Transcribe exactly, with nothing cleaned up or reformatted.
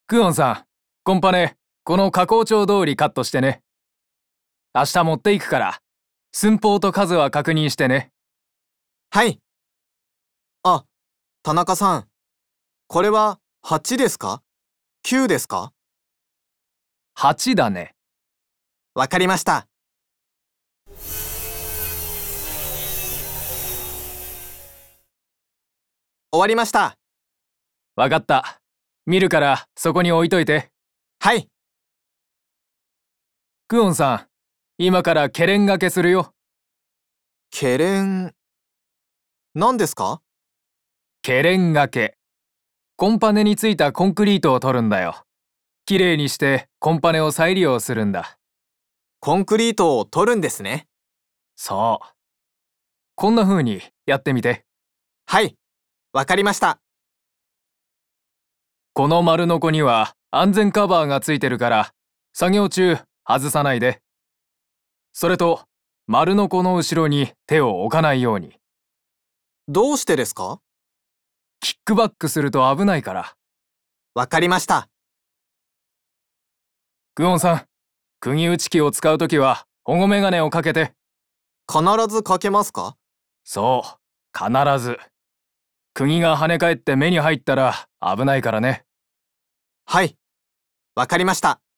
クオンさん、コンパネ、この加工帳通りカットしてね。明日持っていくから、寸法と数は確認してね。 はい。あ、田中さん。これははちですか ?きゅう ですか？ はちだね。 わかりました。終わりました。 わかった。見るからそこに置いといて。 はい。 クオンさん、今からケレン掛けするよ。 ケレン、何ですか？ ケレン掛け。コンパネについたコンクリートを取るんだよ。きれいにしてコンパネを再利用するんだ。 コンクリートを取るんですね。 そう。こんな風にやってみて。 はい。わかりました。 この丸ノコには安全カバーがついてるから、作業中外さないで。それと、丸ノコの後ろに手を置かないように。 どうしてですか？ キックバックすると危ないから。 わかりました。 クオンさん、釘打ち機を使うときは保護メガネをかけて。 必ずかけますか？ そう、必ず。釘が跳ね返って目に入ったら危ないからね。 はい。わかりました。